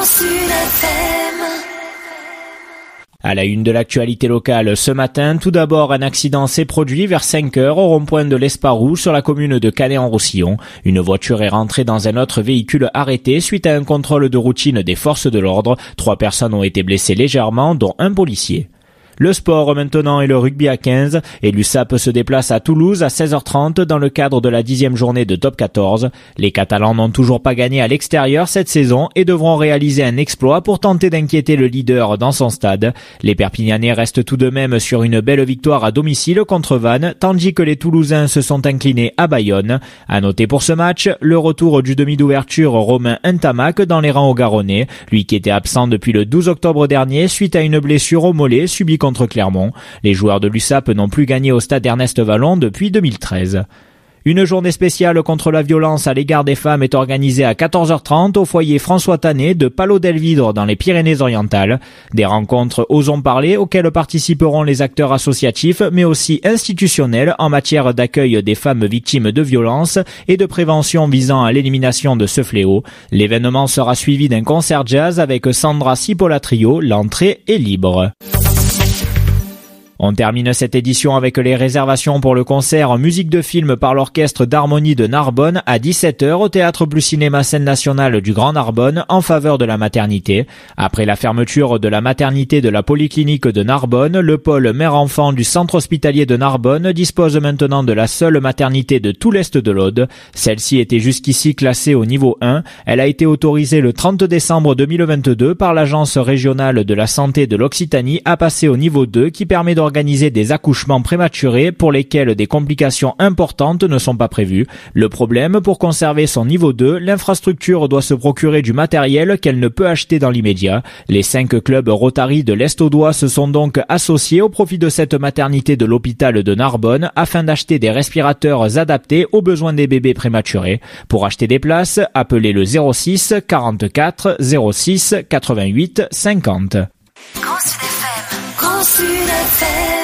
Grand Sud FM. À la une de l'actualité locale ce matin, tout d'abord un accident s'est produit vers 5 heures au rond-point de l'Esparou sur la commune de Canet-en-Roussillon. Une voiture est rentrée dans un autre véhicule arrêté suite à un contrôle de routine des forces de l'ordre. 3 personnes ont été blessées légèrement, dont un policier. Le sport maintenant et le rugby à 15 et l'USAP se déplace à Toulouse à 16h30 dans le cadre de la 10e journée de Top 14. Les Catalans n'ont toujours pas gagné à l'extérieur cette saison et devront réaliser un exploit pour tenter d'inquiéter le leader dans son stade. Les Perpignanais restent tout de même sur une belle victoire à domicile contre Vannes, tandis que les Toulousains se sont inclinés à Bayonne. À noter pour ce match, le retour du demi d'ouverture Romain Ntamak dans les rangs au Garonnais, lui qui était absent depuis le 12 octobre dernier suite à une blessure au mollet subie contre Clermont. Les joueurs de l'USAP n'ont plus gagné au stade Ernest Vallon depuis 2013. Une journée spéciale contre la violence à l'égard des femmes est organisée à 14h30 au foyer François Tanet de Palau-Delvidre dans les Pyrénées-Orientales. Des rencontres Osons parler auxquelles participeront les acteurs associatifs mais aussi institutionnels en matière d'accueil des femmes victimes de violences et de prévention visant à l'élimination de ce fléau. L'événement sera suivi d'un concert jazz avec Sandra Cipolla Trio. L'entrée est libre. On termine cette édition avec les réservations pour le concert musique de film par l'orchestre d'harmonie de Narbonne à 17h au Théâtre Blue Cinéma Scène Nationale du Grand Narbonne en faveur de la maternité. Après la fermeture de la maternité de la Polyclinique de Narbonne, le pôle mère-enfant du Centre hospitalier de Narbonne dispose maintenant de la seule maternité de tout l'Est de l'Aude. Celle-ci était jusqu'ici classée au niveau 1. Elle a été autorisée le 30 décembre 2022 par l'Agence régionale de la santé de l'Occitanie à passer au niveau 2 qui permet d'organiser des accouchements prématurés pour lesquels des complications importantes ne sont pas prévues. Le problème, pour conserver son niveau 2, l'infrastructure doit se procurer du matériel qu'elle ne peut acheter dans l'immédiat. Les 5 clubs Rotary de l'Est audois se sont donc associés au profit de cette maternité de l'hôpital de Narbonne afin d'acheter des respirateurs adaptés aux besoins des bébés prématurés. Pour acheter des places, appelez le 06 44 06 88 50. Grand Sud FM. Grand Sud FM.